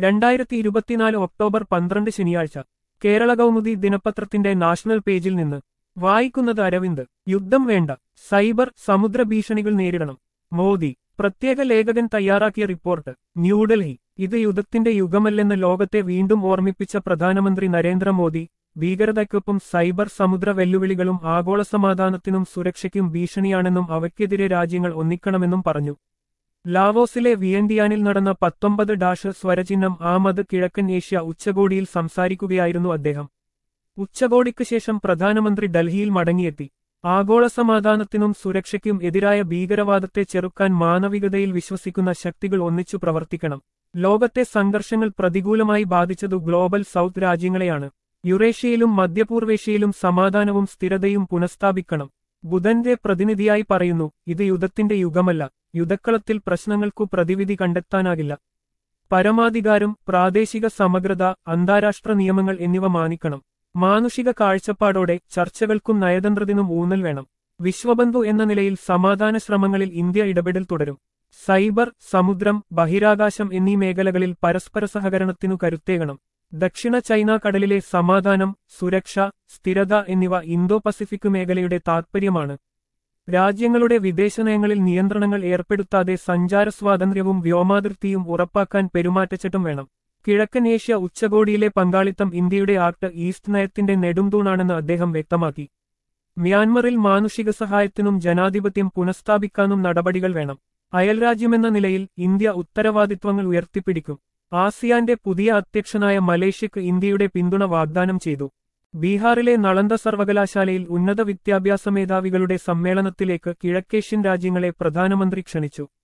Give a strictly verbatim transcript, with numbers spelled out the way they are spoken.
രണ്ടായിരത്തി ഇരുപത്തിനാല് ഒക്ടോബർ പന്ത്രണ്ട് ശനിയാഴ്ച കേരള കൗമുദി ദിനപത്രത്തിന്റെ നാഷണൽ പേജിൽ നിന്ന് വായിക്കുന്നത് അരവിന്ദ്. യുദ്ധം വേണ്ട, സൈബർ സമുദ്ര ഭീഷണികൾ നേരിടണം. മോദി പ്രത്യേക ലേഖകൻ തയ്യാറാക്കിയ റിപ്പോർട്ട്. ന്യൂഡൽഹി. ഇത് യുദ്ധത്തിന്റെ യുഗമല്ലെന്ന് ലോകത്തെ വീണ്ടും ഓർമ്മിപ്പിച്ച പ്രധാനമന്ത്രി നരേന്ദ്രമോദി, ഭീകരതയ്ക്കൊപ്പം സൈബർ സമുദ്ര വെല്ലുവിളികളും ആഗോള സമാധാനത്തിനും സുരക്ഷയ്ക്കും ഭീഷണിയാണെന്നും അവയ്ക്കെതിരെ രാജ്യങ്ങൾ ഒന്നിക്കണമെന്നും പറഞ്ഞു. ലാവോസിലെ വിയന്റിയാനിൽ നടന്ന പത്തൊമ്പത് ഡാഷ് സ്വരചിഹ്നം ആമത് കിഴക്കൻ ഏഷ്യ ഉച്ചകോടിയിൽ സംസാരിക്കുകയായിരുന്നു അദ്ദേഹം. ഉച്ചകോടിക്ക് ശേഷം പ്രധാനമന്ത്രി ഡൽഹിയിൽ മടങ്ങിയെത്തി. ആഗോള സമാധാനത്തിനും സുരക്ഷയ്ക്കും എതിരായ ഭീകരവാദത്തെ ചെറുക്കാൻ മാനവികതയിൽ വിശ്വസിക്കുന്ന ശക്തികൾ ഒന്നിച്ചു പ്രവർത്തിക്കണം. ലോകത്തെ സംഘർഷങ്ങൾ പ്രതികൂലമായി ബാധിച്ചതു ഗ്ലോബൽ സൗത്ത് രാജ്യങ്ങളെയാണ്. യുറേഷ്യയിലും മധ്യപൂർവേഷ്യയിലും സമാധാനവും സ്ഥിരതയും പുനഃസ്ഥാപിക്കണം. ബുധന്റെ പ്രതിനിധിയായി പറയുന്നു, ഇത് യുദ്ധത്തിന്റെ യുഗമല്ല. യുദ്ധക്കളത്തിൽ പ്രശ്നങ്ങൾക്കു പ്രതിവിധി കണ്ടെത്താനാകില്ല. പരമാധികാരം, പ്രാദേശിക സമഗ്രത, അന്താരാഷ്ട്ര നിയമങ്ങൾ എന്നിവ മാനിക്കണം. മാനുഷിക കാഴ്ചപ്പാടോടെ ചർച്ചകൾക്കും നയതന്ത്രത്തിനും ഊന്നൽ വേണം. വിശ്വബന്ധു എന്ന നിലയിൽ സമാധാന ശ്രമങ്ങളിൽ ഇന്ത്യ ഇടപെടൽ തുടരും. സൈബർ, സമുദ്രം, ബഹിരാകാശം എന്നീ മേഖലകളിൽ പരസ്പര സഹകരണത്തിനു കരുത്തേകണം. ദക്ഷിണ ചൈന കടലിലെ സമാധാനം, സുരക്ഷ, സ്ഥിരത എന്നിവ ഇന്തോ പസഫിക് മേഖലയുടെ താത്പര്യമാണ്. രാജ്യങ്ങളുടെ വിദേശനയങ്ങളിൽ നിയന്ത്രണങ്ങൾ ഏർപ്പെടുത്താതെ സഞ്ചാര സ്വാതന്ത്ര്യവും വ്യോമാതിർത്തിയും ഉറപ്പാക്കാൻ പെരുമാറ്റച്ചട്ടം വേണം. കിഴക്കൻ ഏഷ്യ ഉച്ചകോടിയിലെ പങ്കാളിത്തം ഇന്ത്യയുടെ ആക്ട് ഈസ്റ്റ് നയത്തിന്റെ നെടുംതൂണാണെന്ന് അദ്ദേഹം വ്യക്തമാക്കി. മ്യാൻമറിൽ മാനുഷിക സഹായത്തിനും ജനാധിപത്യം പുനഃസ്ഥാപിക്കാനും നടപടികൾ വേണം. അയൽരാജ്യമെന്ന നിലയിൽ ഇന്ത്യ ഉത്തരവാദിത്വങ്ങൾ ഉയർത്തിപ്പിടിക്കും. ആസിയാന്റെ പുതിയ അധ്യക്ഷനായ മലേഷ്യക്ക് ഇന്ത്യയുടെ പിന്തുണ വാഗ്ദാനം ചെയ്തു. ബീഹാറിലെ നളന്ദ സർവകലാശാലയിൽ ഉന്നത വിദ്യാഭ്യാസ മേധാവികളുടെ സമ്മേളനത്തിലേക്ക് കിഴക്കേഷ്യൻ രാജ്യങ്ങളെ പ്രധാനമന്ത്രി ക്ഷണിച്ചു.